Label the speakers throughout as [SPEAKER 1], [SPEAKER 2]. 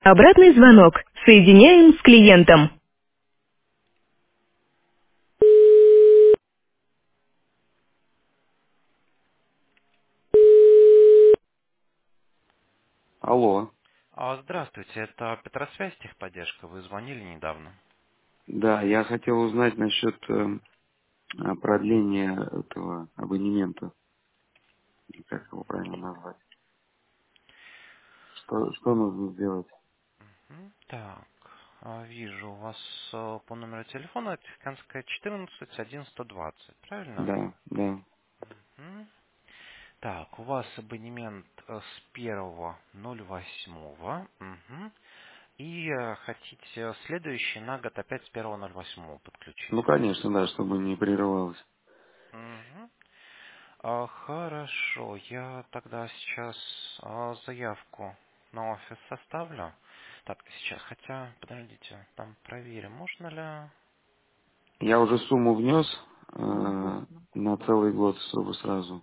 [SPEAKER 1] Обратный звонок. Соединяем с клиентом. Алло.
[SPEAKER 2] Здравствуйте, это Петросвязь техподдержка. Вы звонили недавно.
[SPEAKER 1] Да, я хотел узнать насчет продления этого абонемента. Как его правильно назвать? Что нужно сделать?
[SPEAKER 2] Так, вижу у вас по номеру телефона Тихканская 14 1 120, правильно?
[SPEAKER 1] Да, да.
[SPEAKER 2] Мгм. Так, у вас абонемент с 1.08. Мгм. И хотите следующий на год опять с 1.08 подключить.
[SPEAKER 1] Ну, конечно, да, чтобы не прерывалось.
[SPEAKER 2] Мгм. Хорошо, я тогда сейчас заявку на офис составлю. Так, сейчас, хотя, подождите, там проверим, можно ли...
[SPEAKER 1] Я уже сумму внес на целый год, чтобы сразу.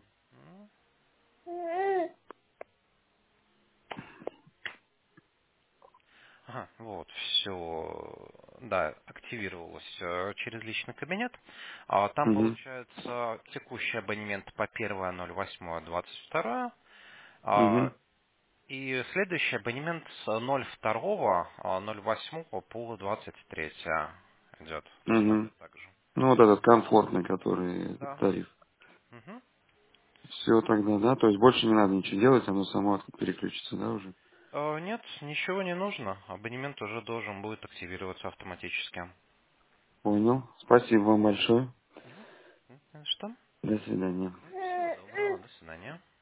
[SPEAKER 2] Ага, вот, все, да, активировалось через личный кабинет. Там
[SPEAKER 1] Угу,
[SPEAKER 2] получается текущий абонемент по 1.08.22.
[SPEAKER 1] угу,
[SPEAKER 2] И следующий абонемент с 02.08 по 23 идет
[SPEAKER 1] угу.
[SPEAKER 2] условия также.
[SPEAKER 1] Ну, вот этот комфортный, который этот
[SPEAKER 2] Да.
[SPEAKER 1] тариф.
[SPEAKER 2] Мгм.
[SPEAKER 1] Все тогда, да? То есть больше не надо ничего делать, оно само переключится, да, уже?
[SPEAKER 2] Нет, ничего не нужно. Абонемент уже должен будет активироваться автоматически.
[SPEAKER 1] Понял. Спасибо вам большое.
[SPEAKER 2] Мгм. Что?
[SPEAKER 1] До свидания.
[SPEAKER 2] Всего доброго, до свидания.